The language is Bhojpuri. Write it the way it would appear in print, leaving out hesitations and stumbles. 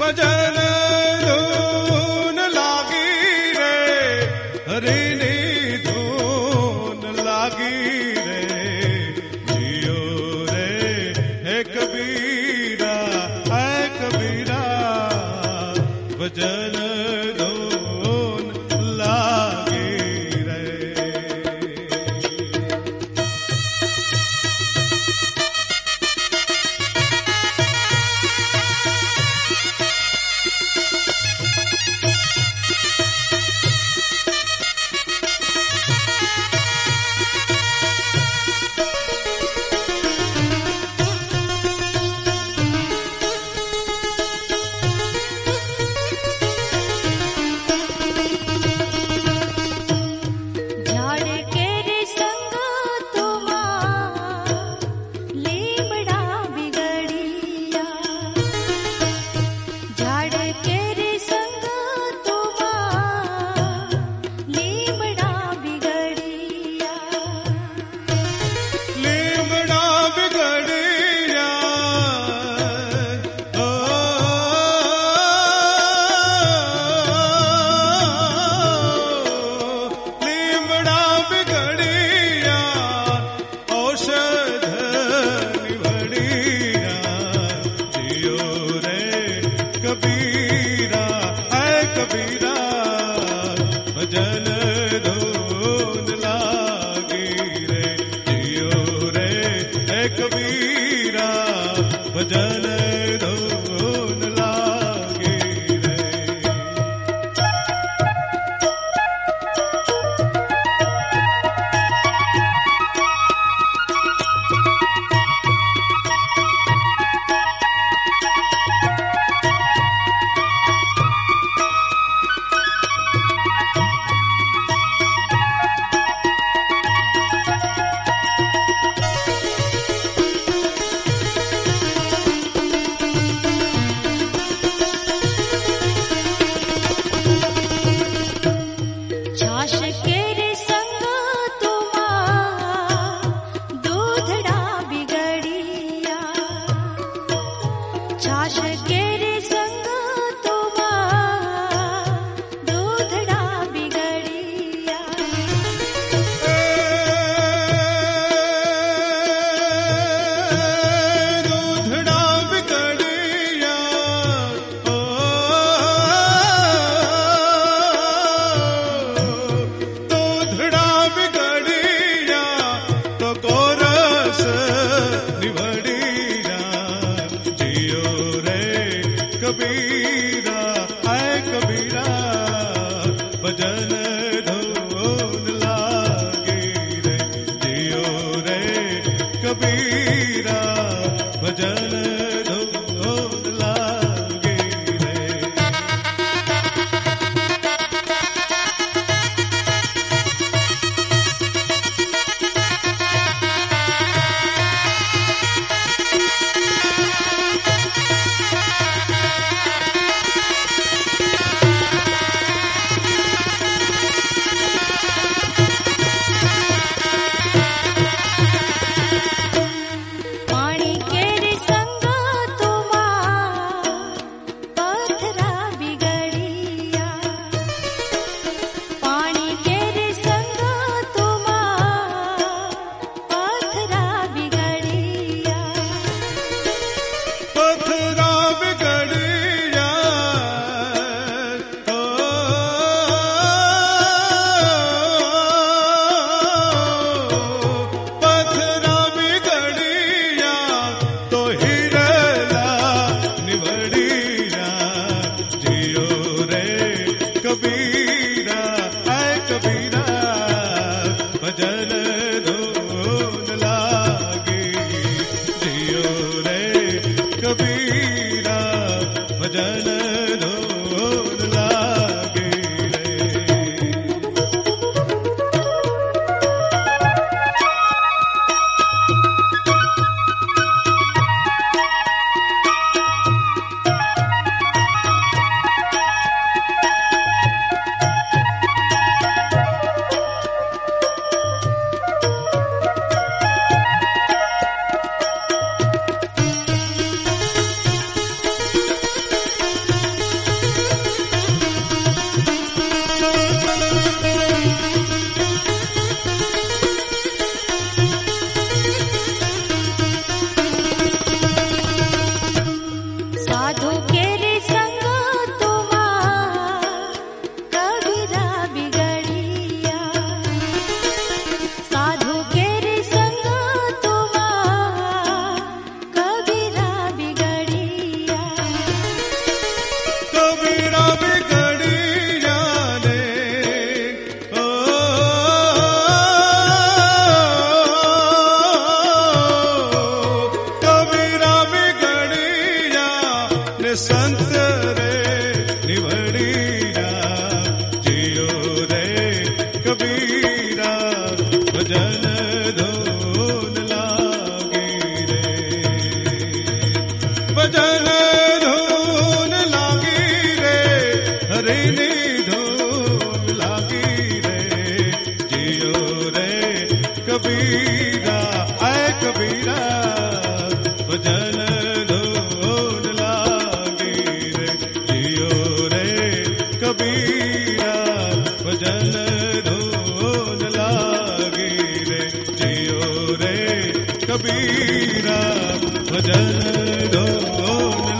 भजन धून लागी रे, हरि नी धून लागी रे, जियो रे है कबीरा, है कबीरा, भजन धून लागी रे। भजन धून लागी रे। कबीरा है कबीरा, भजन धून लागी रे, जियो रे कबीरा, भजन धून लागी रे। साधु केरे संग तुमा कबीरा बिगड़िया, साधु केरे संग तुमा कबीरा बिगड़िया, कबीरा बिगड़िया ने ओ कबीरा बिगड़िया ने संत रे निवड़िया, जियो रे कबीरा भजन धून लागी रे, भजन धून लागी रे, हरि नी धून लागी रे, जियो रे कबीरा आए कबीरा भजन धून लागी रे, जियो रे कबीरा भजन धून लागी रे, जियो रे कबीरा भजन धून